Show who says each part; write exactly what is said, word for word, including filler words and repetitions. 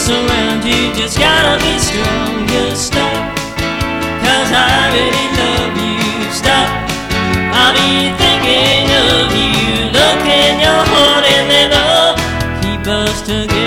Speaker 1: around you, just gotta be strong. You stop, cause I really love you. Stop, I'll be thinking of you. Look in your heart and then oh, keep us together.